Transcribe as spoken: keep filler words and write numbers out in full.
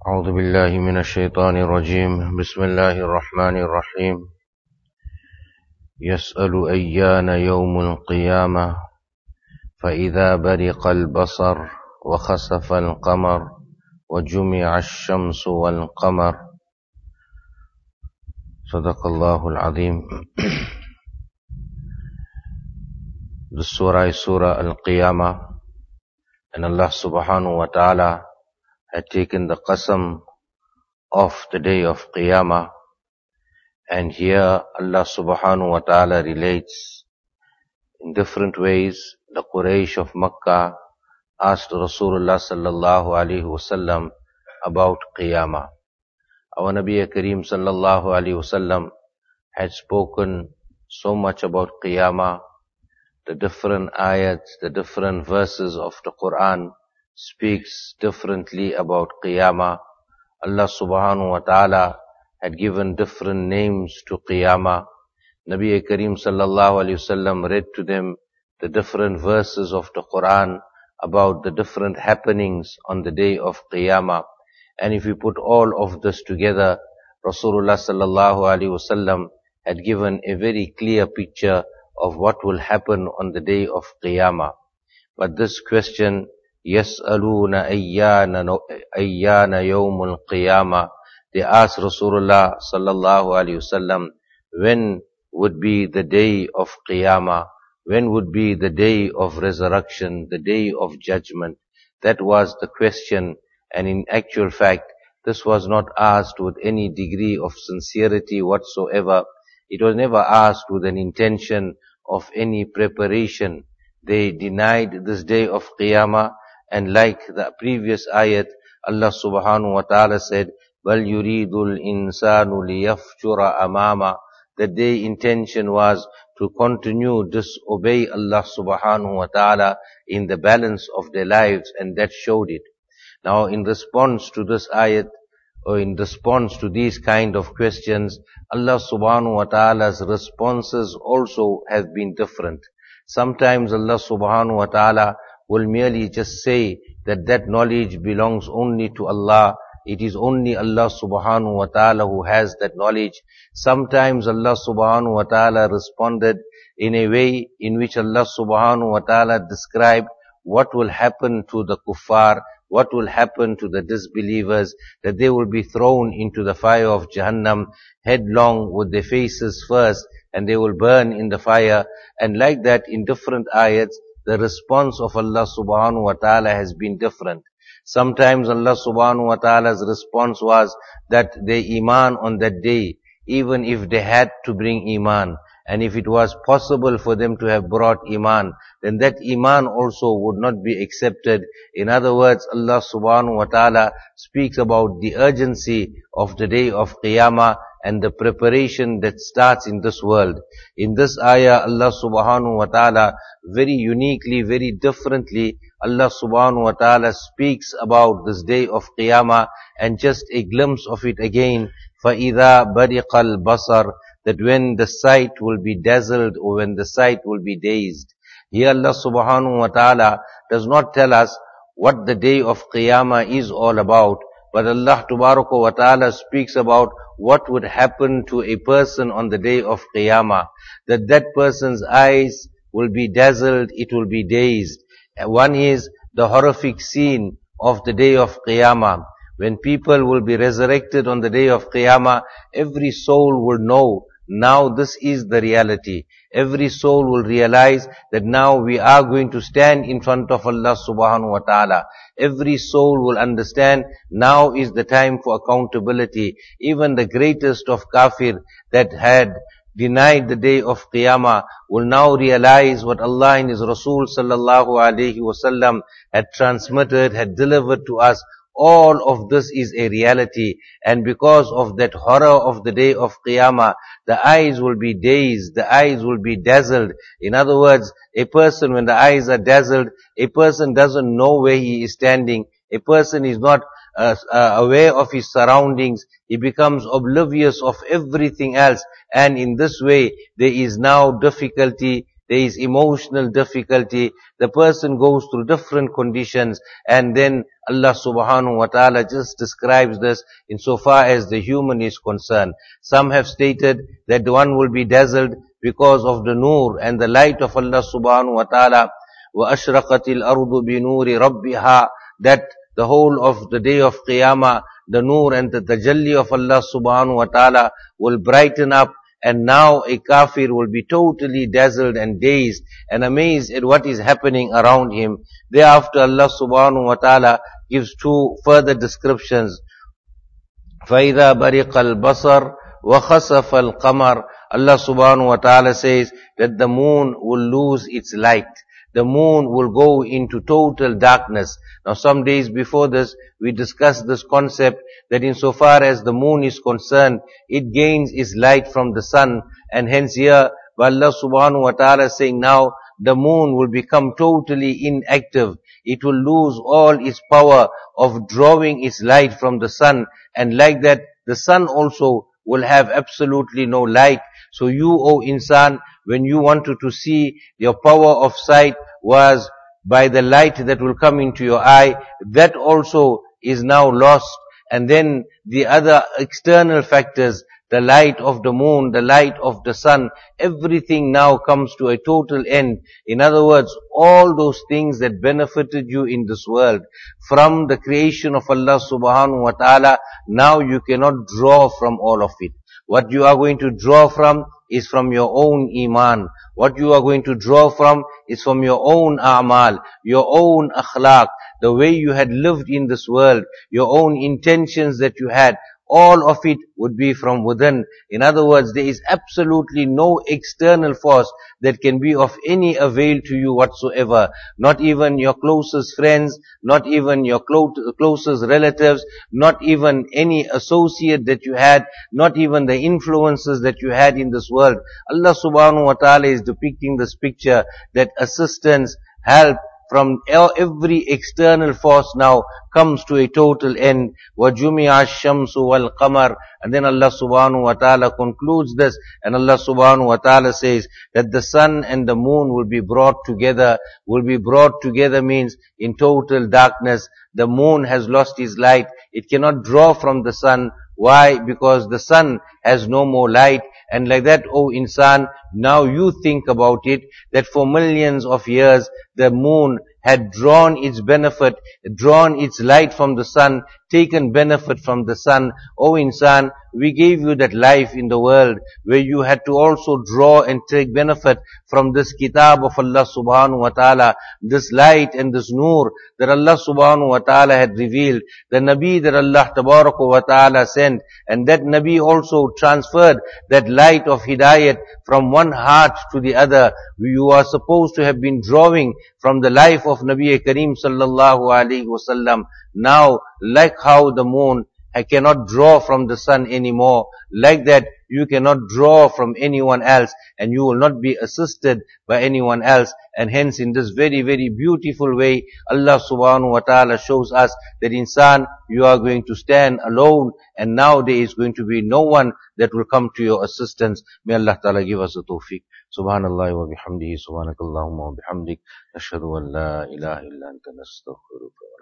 أعوذ بالله من الشيطان الرجيم بسم الله الرحمن الرحيم يسأل أيان يوم القيامة فإذا برق البصر وخسف القمر وجمع الشمس والقمر صدق الله العظيم. The surah is Surah Al-Qiyamah, and Allah subhanahu wa ta'ala had taken the qasam of the day of Qiyamah, and here Allah subhanahu wa ta'ala relates in different ways. The Quraysh of Makkah asked Rasulullah sallallahu alaihi wasallam about Qiyamah. Our Nabi Kareem sallallahu alaihi wasallam had spoken so much about Qiyamah. The different ayats, the different verses of the Quran speaks differently about Qiyamah. Allah subhanahu wa ta'ala had given different names to Qiyamah. Nabi Kareem sallallahu alayhi wasallam read to them the different verses of the Quran about the different happenings on the day of Qiyamah. And if we put all of this together, Rasulullah sallallahu alayhi wasallam had given a very clear picture of what will happen on the day of Qiyamah. But this question, يَسْأَلُونَ أَيَّانَ أَيَّانَ يَوْمُ الْقِيَامَةِ, they asked Rasulullah sallallahu alayhi wasallam, when would be the day of Qiyamah? When would be the day of resurrection, the day of judgment? That was the question, and in actual fact, this was not asked with any degree of sincerity whatsoever. It was never asked with an intention of any preparation. They denied this day of Qiyamah, and like the previous ayat, Allah subhanahu wa ta'ala said, بَلْ يُرِيدُ الْإِنسَانُ لِيَفْجُرَ أَمَامَ. That their intention was to continue disobey Allah subhanahu wa ta'ala in the balance of their lives, and that showed it. Now in response to this ayat, or in response to these kind of questions, Allah subhanahu wa ta'ala's responses also have been different. Sometimes Allah subhanahu wa ta'ala will merely just say that that knowledge belongs only to Allah. It is only Allah subhanahu wa ta'ala who has that knowledge. Sometimes Allah subhanahu wa ta'ala responded in a way in which Allah subhanahu wa ta'ala described what will happen to the kuffar, what will happen to the disbelievers, that they will be thrown into the fire of Jahannam headlong with their faces first, and they will burn in the fire. And like that, in different ayats, the response of Allah subhanahu wa ta'ala has been different. Sometimes Allah subhanahu wa ta'ala's response was that their iman on that day, even if they had to bring iman, and if it was possible for them to have brought iman, then that iman also would not be accepted. In other words, Allah subhanahu wa ta'ala speaks about the urgency of the day of Qiyamah and the preparation that starts in this world. In this ayah, Allah subhanahu wa ta'ala very uniquely, very differently, Allah subhanahu wa ta'ala speaks about this day of Qiyamah, and just a glimpse of it again, فَإِذَا بَرِقَ الْبَصَرِ, that when the sight will be dazzled, or when the sight will be dazed. Here Allah subhanahu wa ta'ala does not tell us what the day of Qiyamah is all about, but Allah tabaraka wa ta'ala speaks about what would happen to a person on the day of Qiyamah. That that person's eyes will be dazzled, it will be dazed. One is the horrific scene of the day of Qiyamah. When people will be resurrected on the day of Qiyamah, every soul will know now this is the reality. Every soul will realize that now we are going to stand in front of Allah subhanahu wa ta'ala. Every soul will understand now is the time for accountability. Even the greatest of kafir that had denied the day of Qiyamah will now realize what Allah and His Rasul sallallahu alayhi wasallam had transmitted, had delivered to us. All of this is a reality, and because of that horror of the day of Qiyamah, the eyes will be dazed, the eyes will be dazzled. In other words, a person, when the eyes are dazzled, a person doesn't know where he is standing. A person is not uh, uh, aware of his surroundings. He becomes oblivious of everything else, and in this way, there is now difficulty, there is emotional difficulty, the person goes through different conditions, and then Allah subhanahu wa ta'ala just describes this insofar as the human is concerned. Some have stated that the one will be dazzled because of the nur and the light of Allah subhanahu wa ta'ala. وَأَشْرَقَتِ الْأَرْضُ بِنُورِ رَبِّهَا, that the whole of the day of Qiyamah, the nur and the tajalli of Allah subhanahu wa ta'ala will brighten up, and now a kafir will be totally dazzled and dazed and amazed at what is happening around him. Thereafter Allah subhanahu wa ta'ala gives two further descriptions. فَإِذَا بَرِقَ الْبَصَرُ وَخَسَفَ الْقَمَرُ. Allah subhanahu wa ta'ala says that the moon will lose its light. The moon will go into total darkness. Now some days before this, we discussed this concept that insofar as the moon is concerned, it gains its light from the sun, and hence here, Allah subhanahu wa ta'ala is saying now, the moon will become totally inactive. It will lose all its power of drawing its light from the sun, and like that, the sun also will have absolutely no light. So you, O insan, when you wanted to see, your power of sight was by the light that will come into your eye, that also is now lost. And then the other external factors, the light of the moon, the light of the sun, everything now comes to a total end. In other words, all those things that benefited you in this world, from the creation of Allah subhanahu wa ta'ala, now you cannot draw from all of it. What you are going to draw from is from your own iman. What you are going to draw from is from your own a'mal, your own akhlaq, the way you had lived in this world, your own intentions that you had. All of it would be from within. In other words, there is absolutely no external force that can be of any avail to you whatsoever. Not even your closest friends, not even your clo- closest relatives, not even any associate that you had, not even the influences that you had in this world. Allah subhanahu wa ta'ala is depicting this picture that assistance, help, from every external force now comes to a total end. وَجُمِعَ الشَّمْسُ وَالْقَمَرُ. And then Allah subhanahu wa ta'ala concludes this, and Allah subhanahu wa ta'ala says that the sun and the moon will be brought together. Will be brought together means in total darkness. The moon has lost its light. It cannot draw from the sun. Why? Because the sun has no more light. And like that, O insan, now you think about it, that for millions of years, the moon had drawn its benefit, drawn its light from the sun, taken benefit from the sun. O insan, we gave you that life in the world where you had to also draw and take benefit from this kitab of Allah subhanahu wa ta'ala, this light and this nur that Allah subhanahu wa ta'ala had revealed, the Nabi that Allah tabaraka wa ta'ala sent, and that Nabi also transferred that light of hidayat from one heart to the other. You are supposed to have been drawing from the life of Nabi Kareem sallallahu alaihi wasallam. Now, like how the moon I cannot draw from the sun anymore, like that you cannot draw from anyone else, and you will not be assisted by anyone else. And hence in this very, very beautiful way, Allah subhanahu wa ta'ala shows us that insan, you are going to stand alone, and now there is going to be no one that will come to your assistance. May Allah ta'ala give us the tawfiq. Subhanallah wa bihamdihi, subhanakallahumma wa bihamdik, ashhadu an la ilaha illa anta nastaghfiruka.